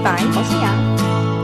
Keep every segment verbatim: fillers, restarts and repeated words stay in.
白， 我是杨。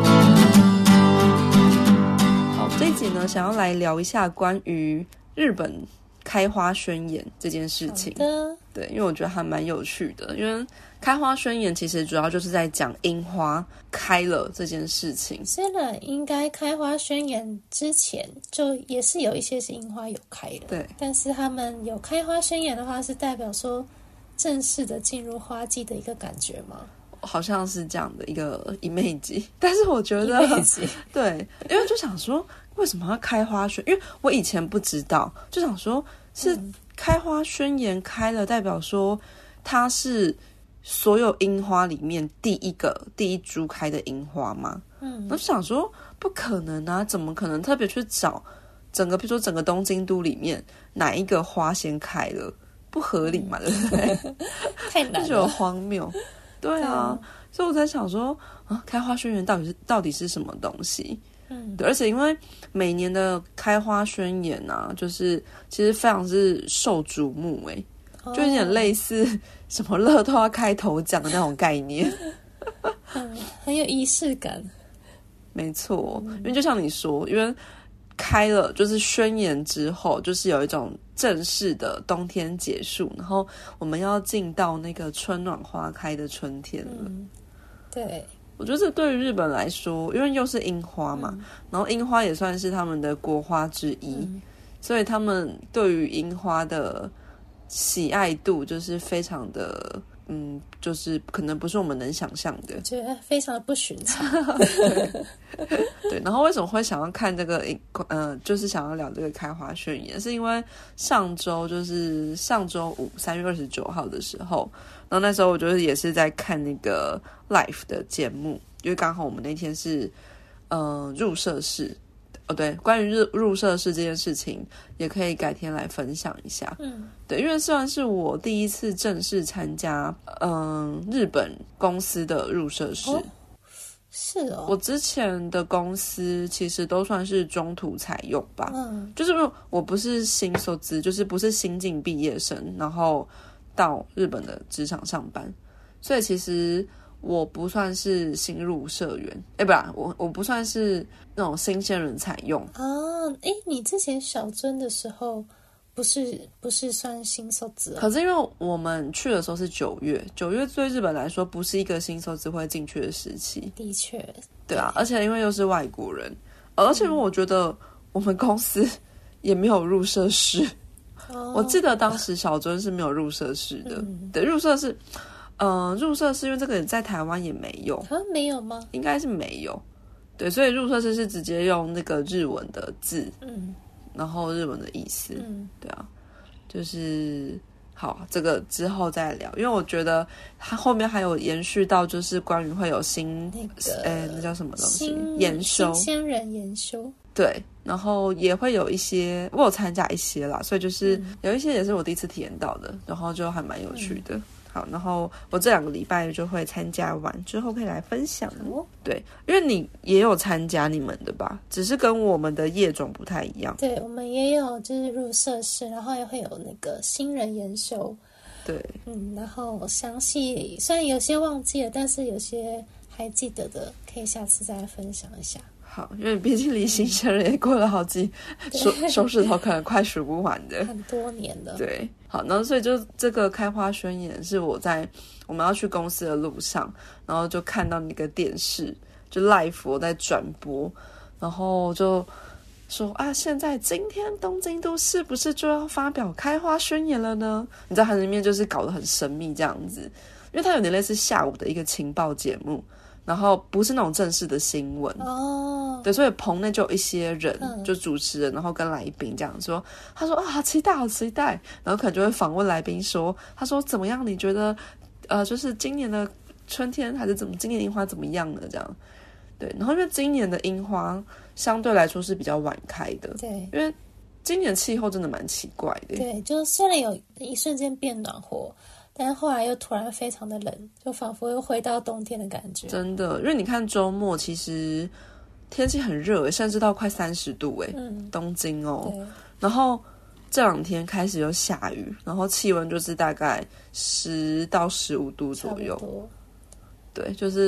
好，这一集呢，想要来聊一下关于日本开花宣言这件事情。 好的， 对，因为我觉得还蛮有趣的，因为开花宣言其实主要就是在讲樱花开了这件事情。 虽然应该开花宣言之前就也是有一些是樱花有开了， 对， 但是他们有开花宣言的话，是代表说正式的进入花季的一个感觉吗？ 好像是这样的一个 image， 但是我觉得对，因为就想说为什么要开花宣，因为我以前不知道，就想说是开花宣言开了，代表说它是所有樱花里面第一个第一株开的樱花吗？嗯，我就想说不可能啊，怎么可能特别去找整个，比如说整个东京都里面哪一个花先开了，不合理嘛，对不对？ 太难了， 就觉得荒谬。对啊，所以我在想说啊，开花宣言到底是到底是什么东西？嗯，对，而且因为每年的开花宣言啊，就是其实非常是受瞩目，哎、欸，就有点类似什么乐透要开头奖的那种概念， 嗯，很有仪式感。 没错，因为就像你说，因为开了就是宣言之后，就是有一种正式的冬天结束，然后我们要进到那个春暖花开的春天了。嗯、 对， 我觉得这对于日本来说，因为又是樱花嘛，嗯、然后樱花也算是他们的国花之一，嗯、所以他们对于樱花的喜爱度就是非常的。嗯，就是可能不是我们能想象的， 觉得非常的不寻常。 对, 对，然后为什么会想要看这个？呃，就是想要聊这个开花宣言，是因为上周就是上周五三月二十九号的时候，然后那时候我就是也是在看那个 live 的节目，因为刚好我们那天是呃入社式。哦，对，关于入入社式这件事情，也可以改天来分享一下。嗯，对，因为虽然是我第一次正式参加，嗯，日本公司的入社式， 哦，是哦， 我之前的公司其实都算是中途采用吧。嗯，就是我不是新卒资，就是不是新进毕业生，然后到日本的职场上班，所以其实。我不算是新入社员，哎，不然我我不算是那种新鲜人采用啊。哎，你之前小樽的时候不是不是算新卒资、啊？ 可是因为我们去的时候是九月，九月对日本来说不是一个新卒资会进去的时期。 的确， 对啊，而且因为又是外国人，而且我觉得我们公司也没有入社式。哦、我记得当时小樽是没有入社式的，嗯、对，入社式。呃，入社式因为这个在台湾也没有， 啊，没有吗？ 应该是没有，对，所以入社式是直接用那个日文的字，嗯，然后日文的意思，嗯，对啊，就是好，这个之后再聊，因为我觉得它后面还有延续到，就是关于会有新那个，哎，那叫什么东西？研修， 新鲜人研修， 对，然后也会有一些，我有参加一些啦，所以就是有一些也是我第一次体验到的，然后就还蛮有趣的。嗯好，然后我这两个礼拜就会参加完之后可以来分享哦。对，因为你也有参加你们的吧，只是跟我们的业种不太一样。 对，我们也有就是入社式，然后也会有那个新人研修。 对， 嗯，然后详细虽然有些忘记了，但是有些还记得的，可以下次再分享一下。 好，因为毕竟离新鲜人也过了好几手手指头，可能快数不完的， 很多年了。 对，好，那所以就这个开花宣言是我在我们要去公司的路上，然后就看到那个电视就 live 我在转播，然后就说啊，现在今天东京都是不是就要发表开花宣言了呢？你知道它里面就是搞得很神秘这样子，因为它有点类似下午的一个情报节目。然后不是那种正式的新闻哦，对，所以棚内就有一些人，嗯、就主持人，然后跟来宾这样说，他说啊，好期待，好期待，然后可能就会访问来宾说，他说怎么样？你觉得呃，就是今年的春天还是怎么？今年樱花怎么样呢？这样，对，然后因为今年的樱花相对来说是比较晚开的， 对， 因为今年气候真的蛮奇怪的， 对，就虽然有一瞬间变暖和。但是后来又突然非常的冷，就仿佛又回到冬天的感觉。 真的，因为你看周末其实天气很热，甚至到快三十度哎、嗯，东京哦。然后这两天开始有下雨，然后气温就是大概十到十五度左右。对，就是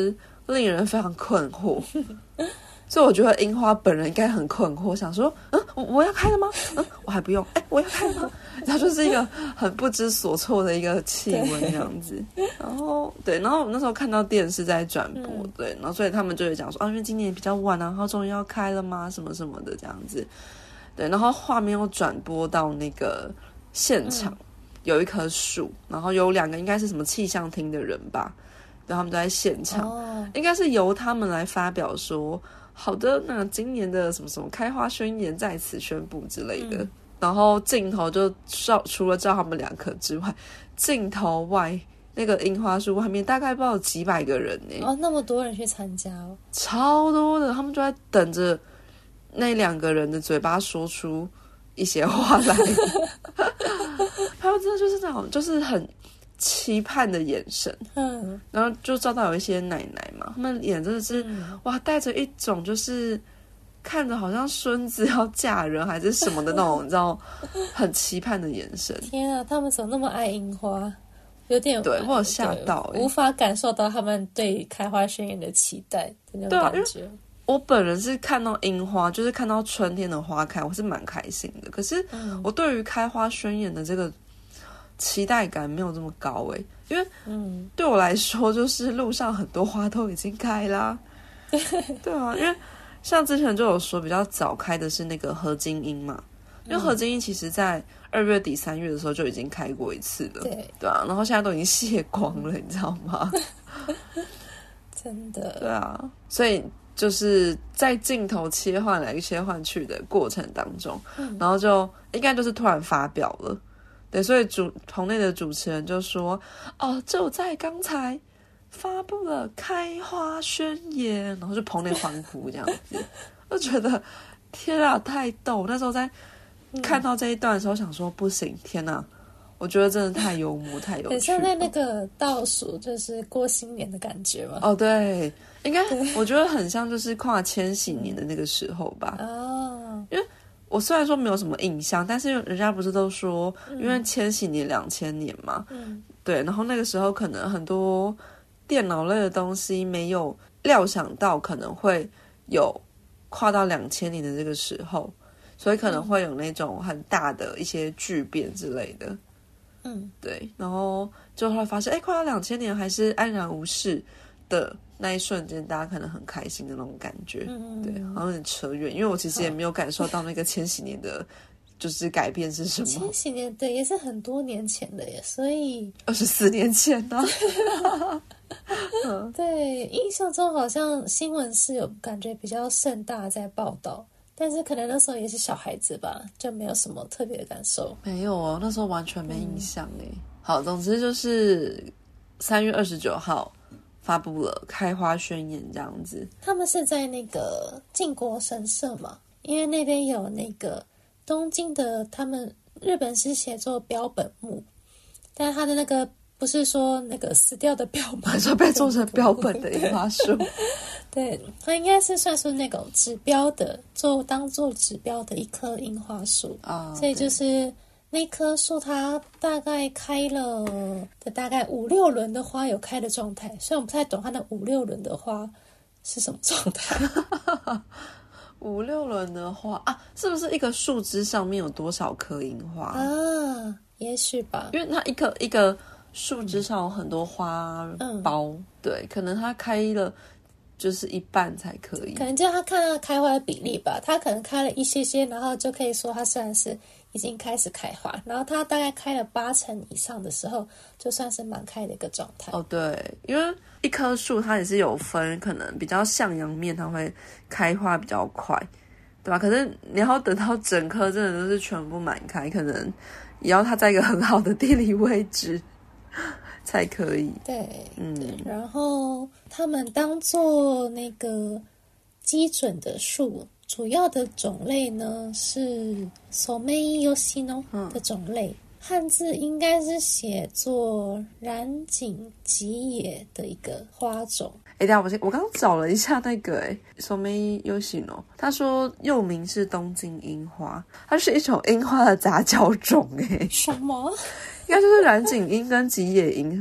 令人非常困惑。所以我觉得樱花本人应该很困惑，想说，嗯，我我要开了吗？嗯，我还不用，哎，我要开了吗？然后就是一个很不知所措的一个气温这样子。然后对，然后我那时候看到电视在转播，嗯、对，然后所以他们就会讲说，啊，因为今年比较晚啊，然后终于要开了吗？什么什么的这样子。对，然后画面又转播到那个现场，嗯、有一棵树，然后有两个应该是什么气象厅的人吧，对，他们都在现场，哦、应该是由他们来发表说。好的，那今年的什么什么开花宣言在此宣布之类的，嗯、然后镜头就照除了照他们两颗之外，镜头外那个樱花树外面大概不知道有几百个人呢。 哦，那么多人去参加哦， 超多的，他们就在等着那两个人的嘴巴说出一些话来。还有真的就是那种，就是很。期盼的眼神，嗯，然后就照到有一些奶奶嘛，他们脸真的是、嗯、哇，带着一种就是看着好像孙子要嫁人还是什么的那种，你知道，很期盼的眼神。 天啊，他们怎么那么爱樱花？有点对，我有吓到、欸， 无法感受到他们对开花宣言的期待的那种感觉。 我本人是看到樱花，就是看到春天的花开，我是蛮开心的。可是我对于开花宣言的这个。期待感没有这么高诶、欸，因为嗯，对我来说，就是路上很多花都已经开啦。对啊，因为像之前就有说，比较早开的是那个合金樱嘛，因为合金樱其实在二月底三月的时候就已经开过一次了，对对啊，然后现在都已经谢光了，你知道吗？ 真的。 对啊，所以就是在镜头切换来切换去的过程当中，嗯、然后就应该就是突然发表了。对，所以主棚内的主持人就说：“哦，就在刚才发布了开花宣言。”然后就棚内欢呼这样子，我觉得天啊，太逗！那时候在看到这一段的时候，想说不行，天啊，我觉得真的太幽默，太有趣了。 很像在那个倒数，就是过新年的感觉嘛。 哦，对，应该我觉得很像就是跨千禧年的那个时候吧。哦，因为。我虽然说没有什么印象，但是人家不是都说，因为千禧年、两千年嘛，嗯，对，然后那个时候可能很多电脑类的东西没有料想到可能会有跨到两千年的这个时候，所以可能会有那种很大的一些巨变之类的，嗯，对，然后就会发现，哎，跨到两千年还是安然无事的。那一瞬间，大家可能很开心的那种感觉，嗯、对，好像有点扯远，因为我其实也没有感受到那个千禧年的，就是改变是什么。 千禧年对，也是很多年前的耶，所以二十四年前呢、 啊。对，印象中好像新闻是有感觉比较盛大在报道，但是可能那时候也是小孩子吧，就没有什么特别的感受。 没有哦，那时候完全没印象哎、嗯。好，总之就是三月二十九号。发布了开花宣言这样子， 他们是在那个靖国神社嘛，因为那边有那个东京的，他们日本是写作标本木，但是他的那个不是说那个死掉的标本， 说被做成标本的樱花树， 对，它应该是算是那种指标的，做当做指标的一棵樱花树啊，所以就是。那棵树它大概开了的大概五六轮的花有开的状态，虽然我不太懂它那五六轮的花是什么状态。 五六轮的花啊，是不是一个树枝上面有多少颗樱花啊？也许吧， 因为它一个一个树枝上有很多花苞，嗯、对，可能它开了。就是一半才可以， 可能就他看它开花的比例吧。他可能开了一些些，然后就可以说它算是已经开始开花。然后它大概开了八成以上的时候，就算是满开的一个状态。 哦，对，因为一棵树它也是有分，可能比较向阳面，它会开花比较快，对吧？可是你要等到整棵真的都是全部满开，可能也要它在一个很好的地理位置。才可以。 对，嗯，对，然后他们当做那个基准的树，主要的种类呢是 Sommei Yoshino 的种类，嗯、汉字应该是写作染井吉野的一个花种。 哎，等一下我先，我刚刚找了一下那个哎 ，Sommei Yoshino， 他说又名是东京樱花，它是一种樱花的杂交种哎。 什么？ 应该就是染井樱跟吉野樱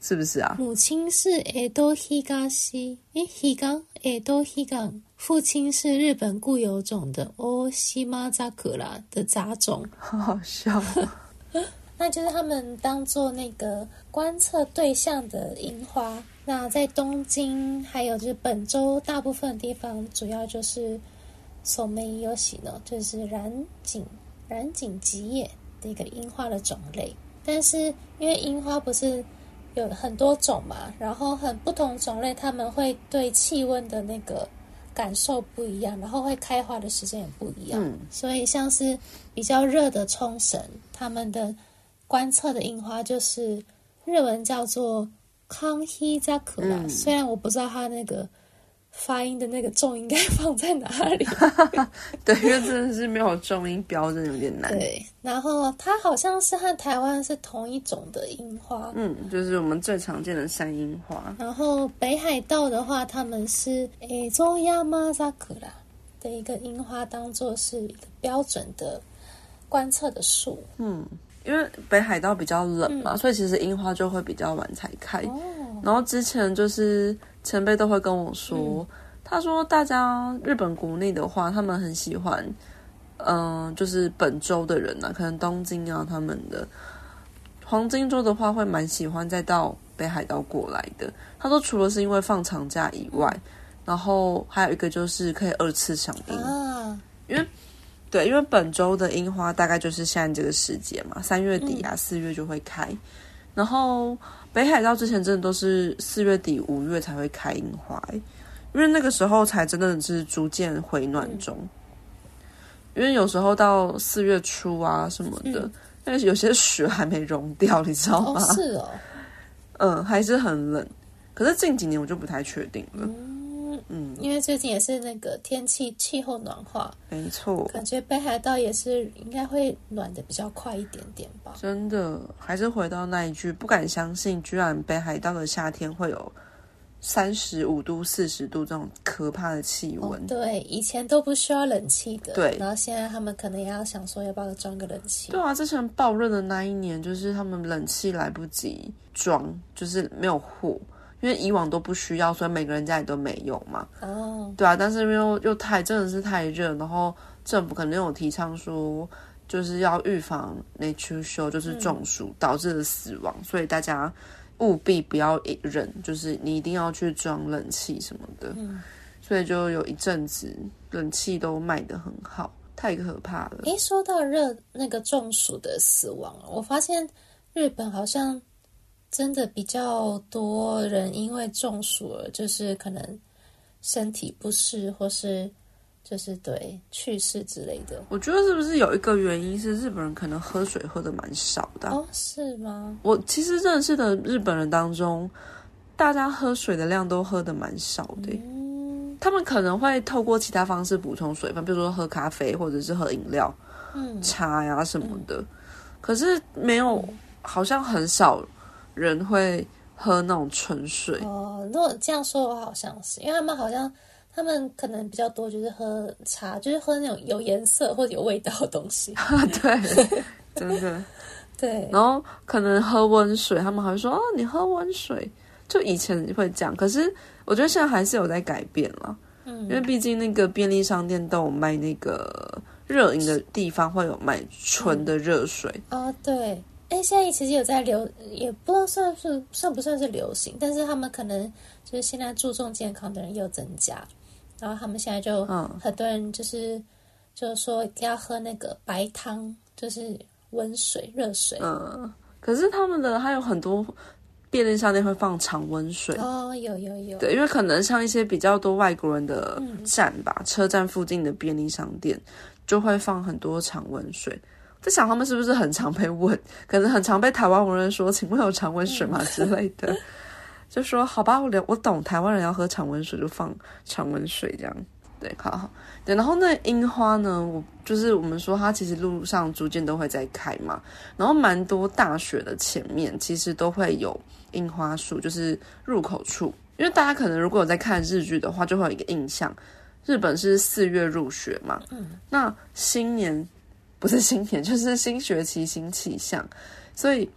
是不是啊？ 母亲是江戸東，诶，東江江戸東，父亲是日本固有种的大島桜的杂种， 好好笑。 那就是他们当做那个观测对象的樱花。那在东京还有就是本州大部分地方，主要就是ソメイヨシノ，就是染井染井吉野的一个樱花的种类。但是因为樱花不是有很多种嘛，然后很不同种类，他们会对气温的那个感受不一样，然后会开花的时间也不一样。嗯，所以像是比较热的冲绳，他们的观测的樱花就是日文叫做康希扎克拉，嗯，虽然我不知道它那个发音的那个重音该放在哪里。 对，因为真的是没有重音标，真的有点难。 对，然后它好像是和台湾是同一种的樱花， 嗯，就是我们最常见的山樱花。 然后北海道的话，他们是诶中亚马萨克拉的一个樱花，当做是一个标准的观测的树。 嗯。因为北海道比较冷嘛，嗯，所以其实樱花就会比较晚才开。哦，然后之前就是前辈都会跟我说，嗯，他说大家日本国内的话，他们很喜欢，嗯，呃，就是本州的人啊，可能东京啊他们的黄金周的话，会蛮喜欢再到北海道过来的。他说除了是因为放长假以外，嗯，然后还有一个就是可以二次赏樱，啊，因为。对，因为本州的樱花大概就是现在这个时节嘛，三月底啊，四，嗯，月就会开。然后北海道之前真的都是四月底五月才会开樱花，因为那个时候才真的是逐渐回暖中。嗯，因为有时候到四月初啊什么的，但，嗯，是有些雪还没融掉，你知道吗？ 哦，是哦， 嗯，还是很冷。可是近几年我就不太确定了。嗯嗯，因为最近也是那个天气气候暖化， 没错， 感觉北海道也是应该会暖的比较快一点点吧。 真的，还是回到那一句，不敢相信，居然北海道的夏天会有三十五度、四十度这种可怕的气温。 哦，对，以前都不需要冷气的， 对， 然后现在他们可能也要想说要不要装个冷气。 对啊，之前爆热的那一年，就是他们冷气来不及装，就是没有货。因为以往都不需要，所以每个人家里都没有嘛。哦，对啊，但是又又太真的是太热，然后政府可能有提倡说，就是要预防内出休，就是中暑导致的死亡，嗯，所以大家务必不要忍，就是你一定要去装冷气什么的。嗯，所以就有一阵子冷气都卖得很好，太可怕了。 诶，说到热那个中暑的死亡，我发现日本好像。真的比较多人因为中暑了，就是可能身体不适，或是就是对去世之类的。 我觉得是不是有一个原因是日本人可能喝水喝的蛮少的，啊？ 哦，是吗？ 我其实认识的日本人当中，大家喝水的量都喝的蛮少的，嗯。他们可能会透过其他方式补充水分，比如说喝咖啡或者是喝饮料，嗯，茶呀什么的，嗯。可是没有，嗯，好像很少。人会喝那种纯水哦。如果这样说的话，好像是因为他们好像他们可能比较多，就是喝茶，就是喝那种有颜色或者有味道的东西。 对，真的对。 然后可能喝温水，他们还会说哦，你喝温水。就以前会这样，可是我觉得现在还是有在改变了。嗯，因为毕竟那个便利商店都有卖那个热饮的地方，会有卖纯的热水。 嗯，哦，对。哎，现在其实有在流，也不知道算是算不算是流行，但是他们可能就是现在注重健康的人又增加，然后他们现在就很多人就是、嗯、就是说要喝那个白汤，就是温水、热水。 嗯，可是他们的还有很多便利商店会放常温水哦，有有有。 对，因为可能像一些比较多外国人的站吧，嗯、车站附近的便利商店就会放很多常温水。在想他们是不是很常被问，可能很常被台湾人说请问有常温水吗之类的，就说好吧，我我懂台湾人要喝常温水就放常温水这样。对，好好对。然后那樱花呢，我就是我们说它其实路上逐渐都会在开嘛，然后蛮多大学的前面其实都会有樱花树，就是入口处。因为大家可能如果有在看日剧的话，就会有一个印象，日本是四月入学嘛，嗯，那新年不是新年，就是新学期新气象，所以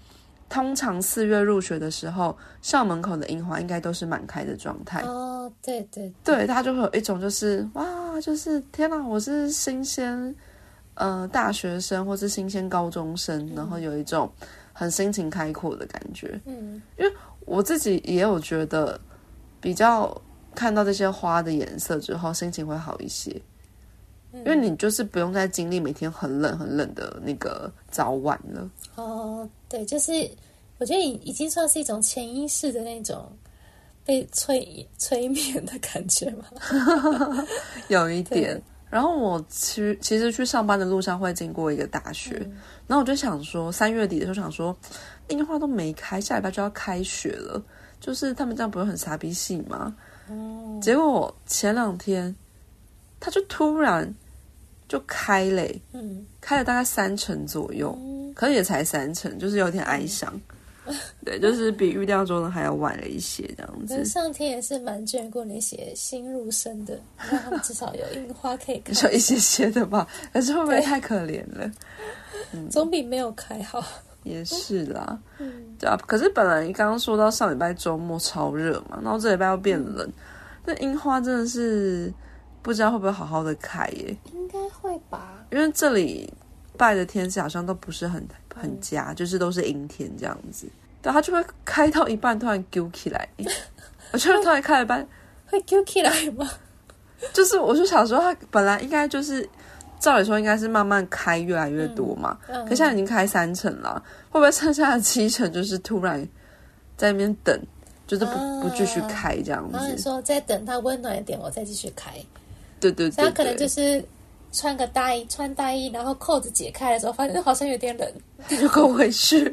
通常四月入学的时候，校门口的樱花应该都是满开的状态。 哦，对对对，它就会有一种就是哇，就是天哪，我是新鲜呃大学生或是新鲜高中生，嗯、然后有一种很心情开阔的感觉。嗯，因为我自己也有觉得比较看到这些花的颜色之后，心情会好一些。因为你就是不用再经历每天很冷很冷的那个早晚了。 哦，对，就是我觉得已经算是一种潜意识的那种被催催眠的感觉嘛。 有一点。然后我其其实去上班的路上会经过一个大学，嗯、然后我就想说，三月底的时候想说，樱花都没开，下礼拜就要开学了，就是他们这样不会很傻逼戏吗？哦。结果前两天，它就突然就开嘞，嗯，开了大概三成左右，嗯、可是也才三成，就是有点哀伤。嗯、对，就是比预料中的还要晚了一些这样子。 上天也是蛮眷顾那些新入生的，让他们至少有樱花可以看。 就一些些的吧，可是会不会太可怜了？ 嗯、总比没有开好。 也是啦，嗯，对啊。可是本来刚刚说到上礼拜周末超热嘛，然后这礼拜又变冷，那、嗯、樱花真的是不知道会不会好好的开耶？ 应该会吧， 因为这里拜的天气好像都不是很很佳，嗯、就是都是阴天这样子。对，它就会开到一半突然揪起来，我觉得突然开了一半会揪起来吗？ 就是我就想说，它本来应该就是照理说应该是慢慢开越来越多嘛，嗯嗯、可现在已经开三成了，会不会剩下的七成就是突然在那边等，就是不、啊、不继续开这样子？ 然后你说再等它温暖一点，我再继续开。 对对 对, 对， 它可能就是穿个大衣，穿大衣，然后扣子解开的时候，发现好像有点冷， 就扣回去。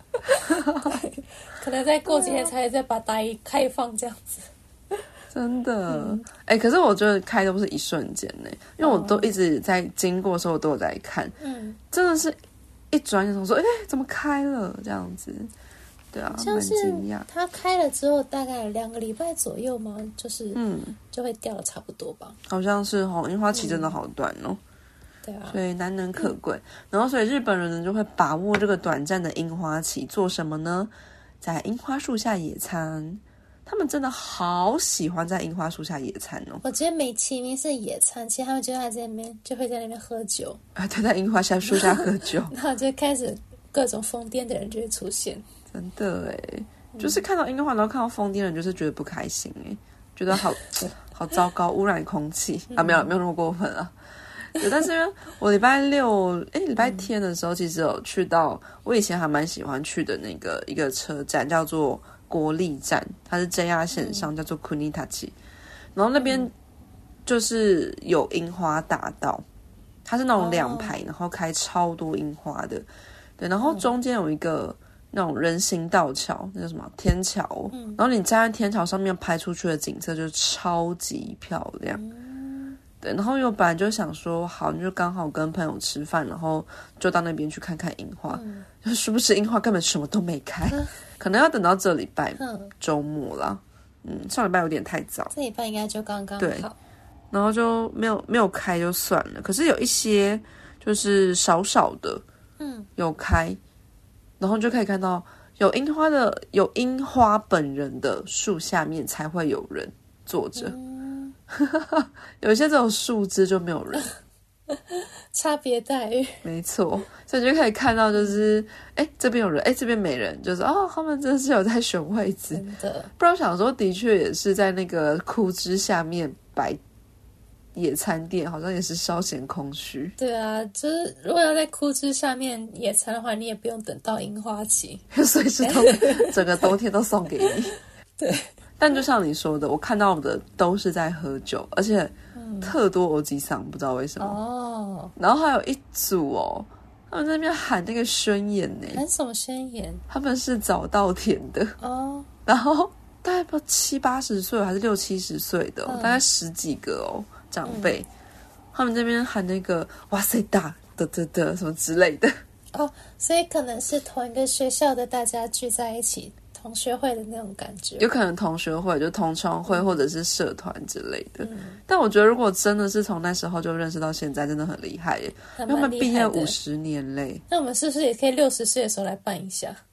可能再过几天才再把大衣开放这样子。 真的，哎、嗯欸，可是我觉得开都不是一瞬间呢，因为我都一直在经过的时候，我都有在看，嗯，真的是一转眼说，哎、欸，怎么开了这样子？对啊，蛮惊讶。 它开了之后，大概两个礼拜左右嘛，就是嗯，就会掉的差不多吧。 好像是哦，樱花期真的好短哦。嗯对啊， 所以难能可贵。嗯、然后，所以日本人呢就会把握这个短暂的樱花期，做什么呢？在樱花树下野餐。他们真的好喜欢在樱花树下野餐哦。 我觉得美其名是野餐，其实他们就在这边就会在那边喝酒啊，对，在樱花下树下喝酒， 然后就开始各种疯癫的人就会出现。 真的哎，就是看到樱花，然后看到疯癫的人，就是觉得不开心哎，觉得好好糟糕，污染空气啊，没有没有那么过分啊。对，但是因为我礼拜六哎礼拜天的时候，其实有去到我以前还蛮喜欢去的那个一个车站，叫做国立站，它是 J R 线上，叫做 Kunitachi， 然后那边就是有樱花大道，它是那种两排，然后开超多樱花的，对，然后中间有一个那种人行道桥，那叫什么天桥，然后你站在天桥上面拍出去的景色就超级漂亮。对，然后又本来就想说，好，你就刚好跟朋友吃饭，然后就到那边去看看樱花。嗯，就是不是樱花根本什么都没开，嗯、可能要等到这礼拜周末啦。嗯，上礼拜有点太早， 这礼拜应该就刚刚好。 对，然后就没有没有开就算了。可是有一些就是少少的，嗯，有开，然后就可以看到有樱花的，有樱花本人的树下面才会有人坐着。嗯有一些这种树枝就没有人， 差别待遇， 没错，所以你就可以看到，就是哎这边有人，哎这边没人，就是哦他们真的是有在选位置， 真的。 不然我想说，的确也是在那个枯枝下面摆野餐垫，好像也是稍显空虚。 对啊，就是如果要在枯枝下面野餐的话，你也不用等到樱花期， 随时都整个冬天都送给你。 对。 但就像你说的，我看到的都是在喝酒，而且特多欧吉桑，不知道为什么。哦。然后还有一组哦，他们在那边喊那个宣言呢。 喊什么宣言？ 他们是早稻田的哦。然后大概不知道七八十岁还是六七十岁的、哦嗯，大概十几个哦长辈、嗯，他们这边喊那个哇塞大的的的什么之类的。 哦，所以可能是同一个学校的大家聚在一起。同学会的那种感觉， 有可能同学会就同窗会或者是社团之类的、嗯、但我觉得如果真的是从那时候就认识到现在，真的很厉害耶，因为他们毕业五十年嘞。 那我们是不是也可以六十岁的时候来办一下？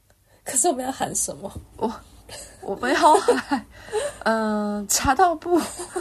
可是我们要喊什么？ 我我们要喊嗯、呃、茶道部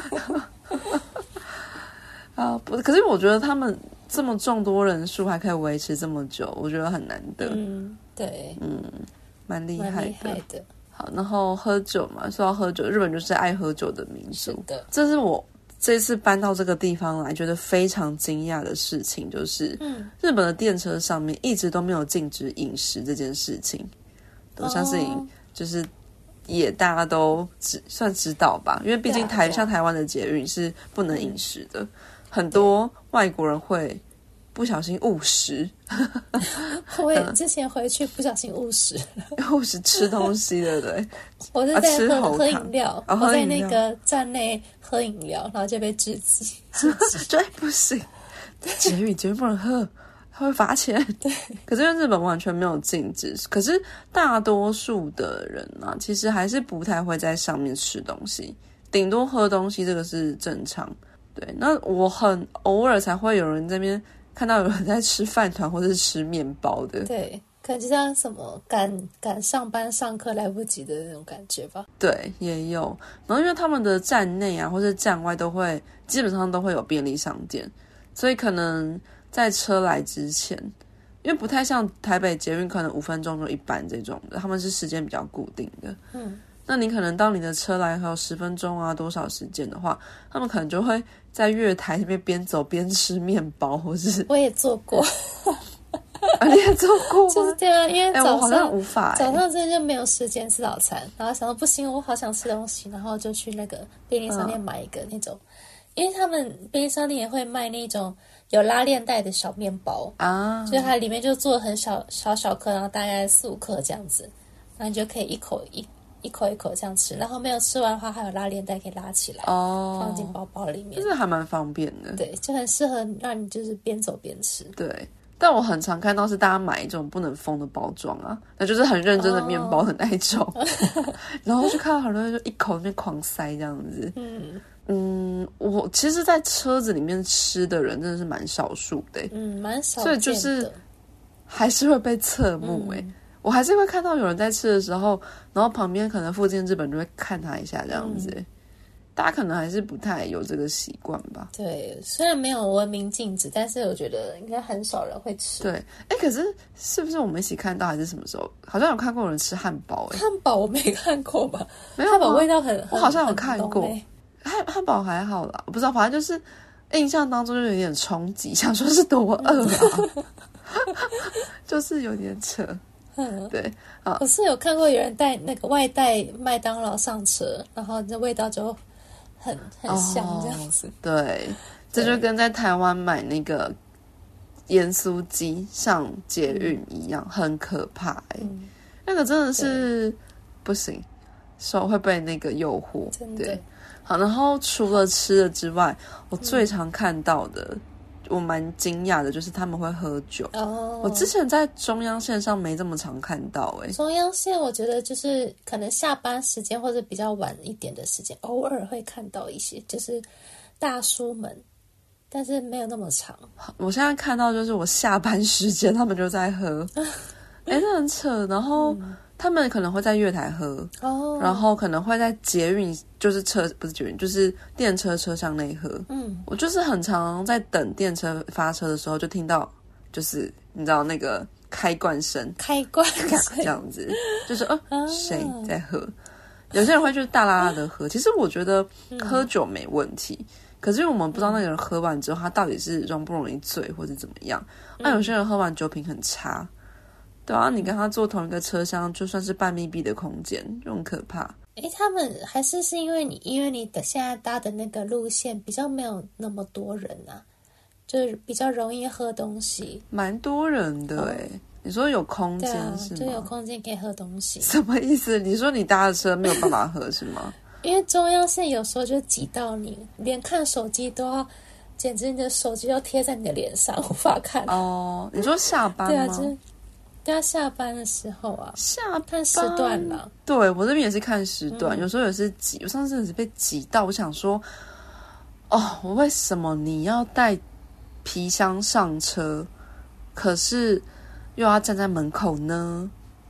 啊，不，可是我觉得他们这么众多人数还可以维持这么久，我觉得很难得。 嗯，对， 嗯，蛮厉害的。 蛮厉害的。 好，然后喝酒嘛，说到喝酒，日本就是爱喝酒的民族。 是的， 这是我这次搬到这个地方来，觉得非常惊讶的事情，就是，嗯，日本的电车上面一直都没有禁止饮食这件事情。我相信，就是也大家都知算知道吧，因为毕竟台、啊、像台湾的捷运是不能饮食的，嗯、很多外国人会不小心误食。 我也之前回去不小心误食， 误食吃东西，对不对？ 我是在喝、啊、喝饮料， 哦、 我在那个站内喝饮料，然后就被制止，制止， 对，不行，捷运捷运不能喝，他会罚钱。 对， 可是因为日本完全没有禁止，可是大多数的人啊，其实还是不太会在上面吃东西，顶多喝东西，这个是正常。对，那我很偶尔才会有人在那边。看到有人在吃饭团或者是吃面包的， 对，可能就像什么赶赶上班上课来不及的那种感觉吧。 对，也有。然后因为他们的站内啊或者站外都会基本上都会有便利商店，所以可能在车来之前，因为不太像台北捷运可能五分钟就一班这种的，他们是时间比较固定的。嗯，那你可能到你的车来还有十分钟啊多少时间的话，他们可能就会在月台那边边走边吃面包，或是我也做过。 啊，你也做过吗？ 就是这样，因为早上、欸、 我好像无法、欸、 早上真的就没有时间吃早餐，然后想说不行，我好想吃东西，然后就去那个便利商店买一个那种，嗯、因为他们便利商店也会卖那种有拉链袋的小面包啊，所以它里面就做很小小小颗，然后大概四五颗这样子，然后你就可以一口一。一口一口这样吃，然后没有吃完的话还有拉链袋可以拉起来哦，放进包包里面， 就是还蛮方便的。 对，就很适合让你就是边走边吃。 对，但我很常看到是大家买一种不能封的包装啊，那就是很认真的面包的那一种，哦、然后就看到很多人就一口那边狂塞这样子。嗯嗯，我其实在车子里面吃的人真的是蛮少数的、欸， 嗯，蛮少见的， 所以就是还是会被侧目哎、欸。嗯，我还是会看到有人在吃的时候，然后旁边可能附近日本就会看他一下这样子、嗯、大家可能还是不太有这个习惯吧。 对，虽然没有文明禁止，但是我觉得应该很少人会吃。 对，哎，可是是不是我们一起看到还是什么时候？好像有看过有人吃汉堡哎。 汉堡我没看过吧？ 没有， 汉堡味道很， 我好像有看过。汉汉堡还好啦，我不知道，反正就是印象当中就有点冲击，想说是多饿啊，就是有点扯。嗯，对啊， 我是有看过有人带那个外带麦当劳上车，然后这味道就很很香这样子。 哦、对，这就跟在台湾买那个盐酥鸡上捷运一样，嗯、很可怕哎、欸嗯，那个真的是不行，手会被那个诱惑。对，好，然后除了吃的之外，我最常看到的。嗯，我蛮惊讶的，就是他们会喝酒。哦，我之前在中央线上没这么常看到哎、欸。 中央线我觉得就是可能下班时间或者比较晚一点的时间，偶尔会看到一些，就是大叔们，但是没有那么长。 我现在看到就是我下班时间他们就在喝，哎、欸，那很扯。然后。嗯，他们可能会在月台喝，哦，然后可能会在捷运，就是车不是捷运，就是电车车厢内喝。嗯，我就是很常在等电车发车的时候，就听到就是你知道那个开罐声， 开罐声这样子，就是呃谁在喝？有些人会就是大拉拉的喝。其实我觉得喝酒没问题，嗯、可是因为我们不知道那个人喝完之后他到底是容不容易醉或者怎么样。那、嗯、有些人喝完酒品很差。对啊，你跟他坐同一个车厢，就算是半密闭的空间，就很可怕。 诶，他们还是是因为你，因为你的现在搭的那个路线比较没有那么多人啊，就是比较容易喝东西。 蛮多人的诶、哦、你说有空间是吗？ 就有空间可以喝东西。 什么意思？你说你搭的车没有办法喝是吗？ 因为中央线有时候就挤到你，连看手机都要，简直你的手机要贴在你的脸上，无法看。 哦，你说下班吗？ 对啊，就是大家下班的时候啊， 下看时段了。 对，我这边也是看时段，嗯、有时候也是挤。我上次也是被挤到，我想说，哦，我为什么你要带皮箱上车，可是又要站在门口呢？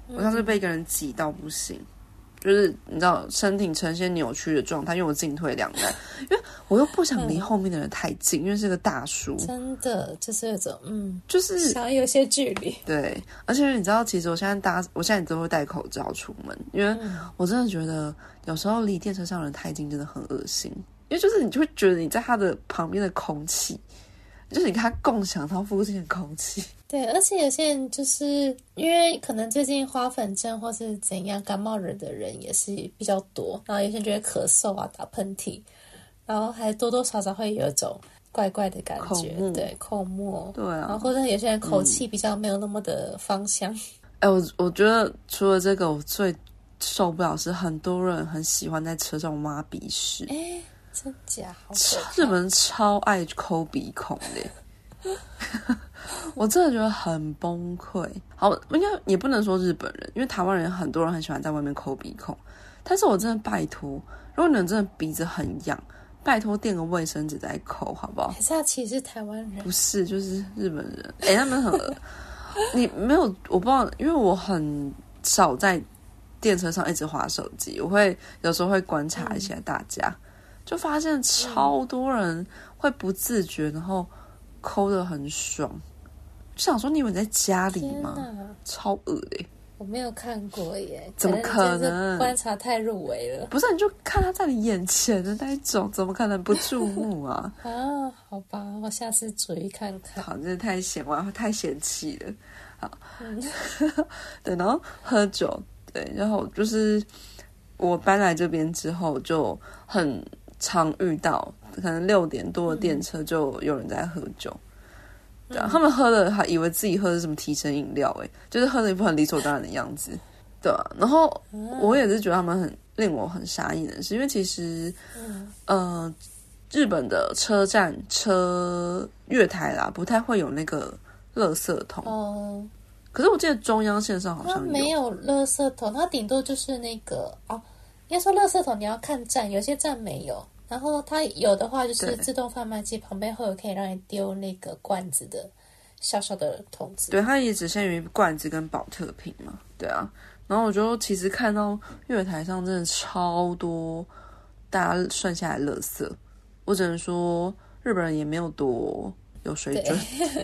我上次被一个人挤到不行。就是你知道身体呈现扭曲的状态，因为我进退两难，因为我又不想离后面的人太近，嗯、因为是个大叔， 真的就是有种嗯， 就是想要有些距离。 对，而且你知道，其实我现在搭，我现在都会戴口罩出门，因为我真的觉得有时候离电车上的人太近，真的很恶心，因为就是你就会觉得你在他的旁边的空气。就是你跟他共享他附近的空气。 对，而且有些人就是因为可能最近花粉症或是怎样感冒人的人也是比较多，然后有些人就会咳嗽啊、打喷嚏，然后还多多少少会有一种怪怪的感觉，对，口沫， 对啊， 然后或者有些人口气比较没有那么的芳香。 哎、嗯，我我觉得除了这个，我最受不了是很多人很喜欢在车上挖鼻屎。 哎。真假好可怕， 日本人超爱抠鼻孔的我真的觉得很崩溃。好，应该也不能说日本人，因为台湾人很多人很喜欢在外面抠鼻孔，但是我真的拜托，如果你真的鼻子很痒，拜托垫个卫生纸再抠好不好？ 还是他其实是台湾人？ 不是，就是日本人。哎、欸，他们很你没有，我不知道，因为我很少在电车上一直滑手机，我会有时候会观察一下大家。嗯，就发现超多人会不自觉，然后抠得很爽，就想说你以为你在家里吗？超恶的、欸，我没有看过耶， 怎么可能？ 观察太入围了。 不是，你就看他在你眼前的那一种，怎么可能不注目啊？ 啊，好吧，我下次注意看看。 好，真的太嫌我太嫌弃了。好，嗯、对，然后喝酒，对，然后就是我搬来这边之后就很。常遇到可能六点多的电车就有人在喝酒，嗯、对啊，他们喝了还以为自己喝的是什么提神饮料，哎，就是喝的一副很理所当然的样子，对啊，然后我也是觉得他们很令我很傻眼的是，因为其实，嗯、呃，日本的车站车月台啦，不太会有那个垃圾桶哦。可是我记得中央线上好像有没有垃圾桶，它顶多就是那个哦。应该说垃圾桶你要看站，有些站没有，然后它有的话就是自动贩卖机旁边会有可以让你丢那个罐子的小小的桶子。 对，它也只限于罐子跟保特瓶嘛。对啊，然后我就其实看到月台上真的超多大家算下来垃圾，我只能说日本人也没有多有水准。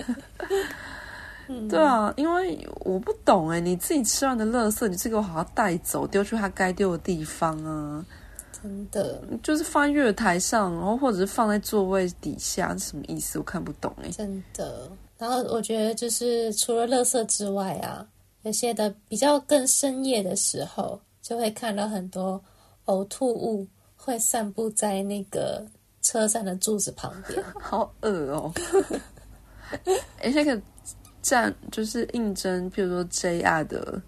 对啊，因为我不懂哎，你自己吃完的垃圾，你自己给我好好带走，丢去它该丢的地方啊！ 真的， 就是放在月台上，然后或者是放在座位底下，是什么意思？我看不懂哎。 真的，然后我觉得就是除了垃圾之外啊，有些的比较更深夜的时候，就会看到很多呕吐物会散布在那个车站的柱子旁边， 好恶哦！哎，那个。站就是应征，譬如说 J R 的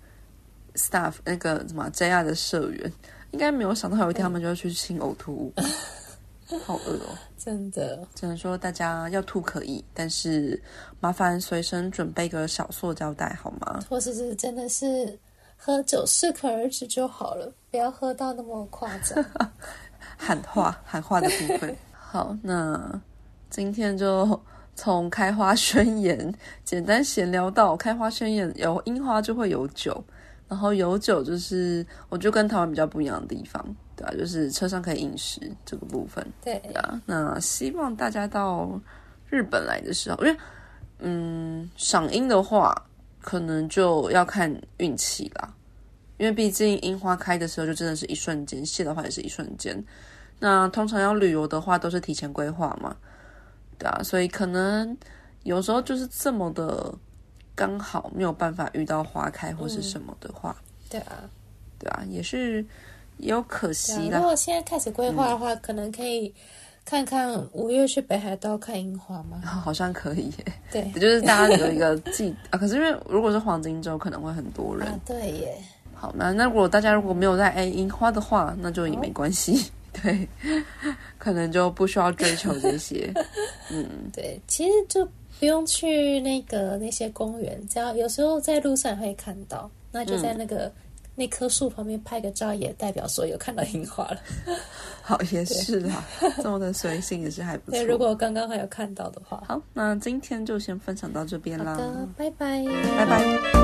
staff 那个什么 J R 的社员，应该没有想到有一天他们就要去清呕吐物，好恶哦！ 真的， 只能说大家要吐可以，但是麻烦随身准备个小塑胶袋好吗？ 或者是真的是喝酒适可而止就好了，不要喝到那么夸张。 喊话喊话的部分，好，那今天就。从开花宣言简单闲聊到开花宣言，有樱花就会有酒，然后有酒就是我觉得跟台湾比较不一样的地方，对啊，就是车上可以饮食这个部分， 对, 对啊。那希望大家到日本来的时候，因为嗯赏樱的话，可能就要看运气啦，因为毕竟樱花开的时候就真的是一瞬间，谢的话也是一瞬间。那通常要旅游的话，都是提前规划嘛。对啊，所以可能有时候就是这么的刚好没有办法遇到花开或是什么的话， 嗯、对啊， 对啊，也是也有可惜啦。 如果现在开始规划的话，嗯、可能可以看看五月去北海道看樱花吗？ 好像可以耶。 对， 就是大家有一个记啊，可是因为如果是黄金周，可能会很多人。 啊，对耶。 好，那那如果大家如果没有在爱樱花的话，那就也没关系。对，可能就不需要追求这些。嗯， 对，其实就不用去那个那些公园，只要有时候在路上会看到，那就在那个、嗯、那棵树旁边拍个照，也代表说有看到樱花了。 好，也是啦，这么的随性也是还不错。 对，如果刚刚还有看到的话。 好，那今天就先分享到这边啦。 好的，拜拜， 拜拜。